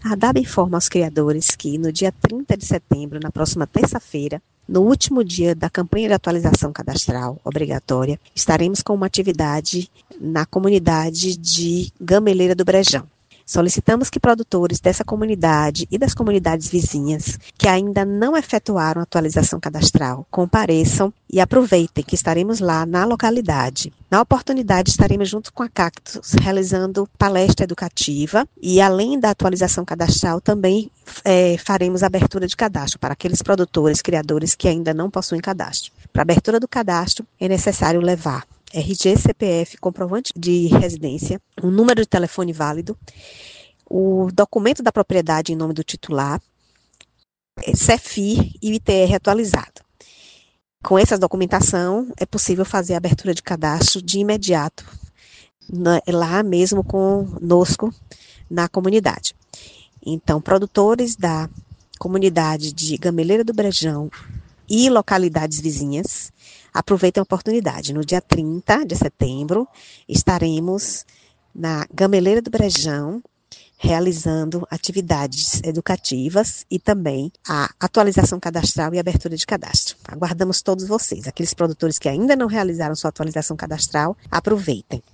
A DAB informa aos criadores que, no dia 30 de setembro, na próxima terça-feira, no último dia da campanha de atualização cadastral obrigatória, estaremos com uma atividade na comunidade de Gameleira do Brejão. Solicitamos que produtores dessa comunidade e das comunidades vizinhas que ainda não efetuaram a atualização cadastral compareçam e aproveitem que estaremos lá na localidade. Na oportunidade, estaremos junto com a Cactus realizando palestra educativa e, além da atualização cadastral, também faremos abertura de cadastro para aqueles produtores, criadores que ainda não possuem cadastro. Para a abertura do cadastro, é necessário levar RG, CPF, comprovante de residência, um número de telefone válido, o documento da propriedade em nome do titular, CEFIR e o ITR atualizado. Com essa documentação, é possível fazer a abertura de cadastro de imediato, lá mesmo conosco na comunidade. Então, produtores da comunidade de Gameleira do Brejão e localidades vizinhas, aproveitem a oportunidade. No dia 30 de setembro, estaremos na Gameleira do Brejão, realizando atividades educativas e também a atualização cadastral e abertura de cadastro. Aguardamos todos vocês. Aqueles produtores que ainda não realizaram sua atualização cadastral, aproveitem.